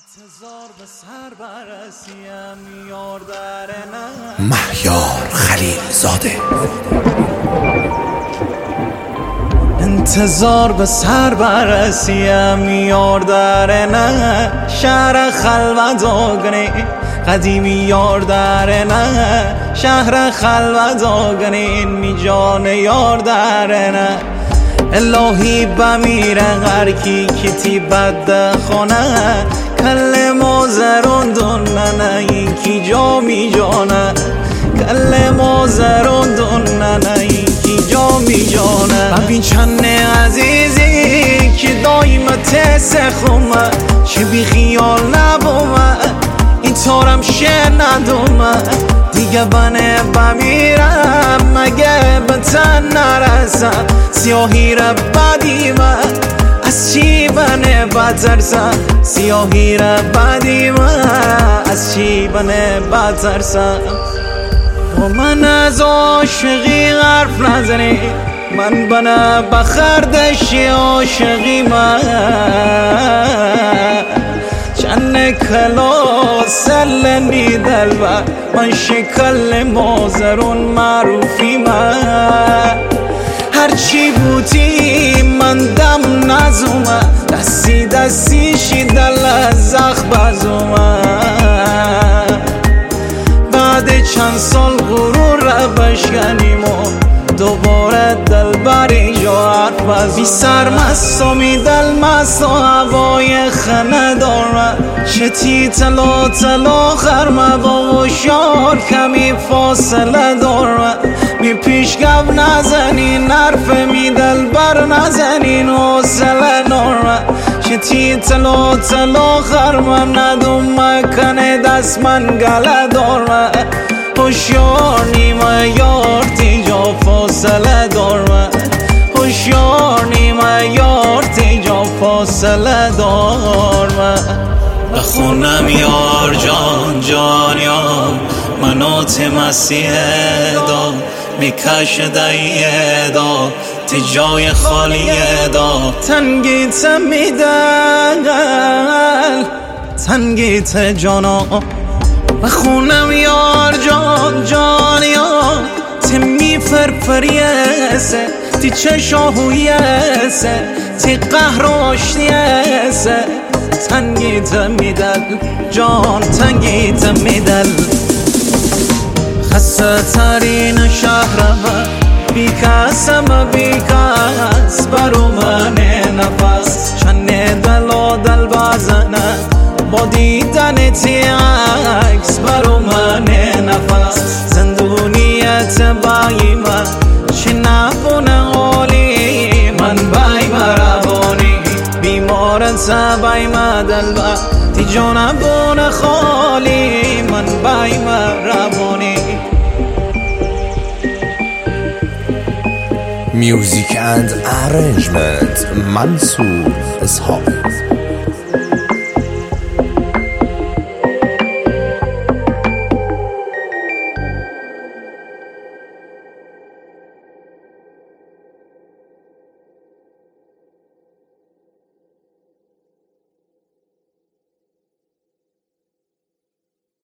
مهیار خلیلزاده. انتظار به سر برسیم یار در نه شهر خلوت آگنی قدیمی یار در نه شهر خلوت آگنی می جان یار در نه الهی بمیره غرکی کتی بد خونه کل مازرون دونه یکی جا می جانه کل مازرون دونه یکی جا می جانه ببین چند عزیزی که دایمت سخومه چه بی خیال نبومه این طورم شه ندومه دیگه بنه بمیرم مگه به تن نرسم سیاهی را بدیمه از چی بنه بترسم سیاهی را بدیمه از چی بنه بترسم و من از عاشقی حرف نزنی من بنه بخردشی عاشقی من چند کلا سلنی دلبر من شکل مازرون معروفی من هرچی بودی من دم نزومه دستی دستیشی دل از زخ بزومه بعد چند سال غرور را بشکنیم و دوباره دل بر اینجا حرف بزن بی سرمست و می دل مست و هوای خنه دارم چتی تلا تلا خرمه با شار کمی فاصله دارم می پیشگو نزنین حرف می دل بر نزنین حوصله دارم چتی تلا تلا خرمه ندوم مکنه دست من گله دارم هوشیار نیمه یار تیجا فاصله دارم هوشیار نیمه یار تیجا فاصله دارم بخونم یار جان جان یار منوت مسیح دا میکش دایه دا تجای خالی دا تنگیت میدل تنگیت جانا بخونم یار جان جان یار تمی فرفریسه تی چشاهویسه تی قهراشتیسه تنگیت میدل جان تنگیت میدل خسته ترین شهر بی کسم بی کس برو من نفس چند دل و دل بزنه با دیدن تی عکس برو من نفس زندونیت بایی من چه نبونه حالی من بای مربانی بیمارت بای مدل با تی جانم بونه خالی من بای مربانی Music and arrangement Mansoor Ishaq.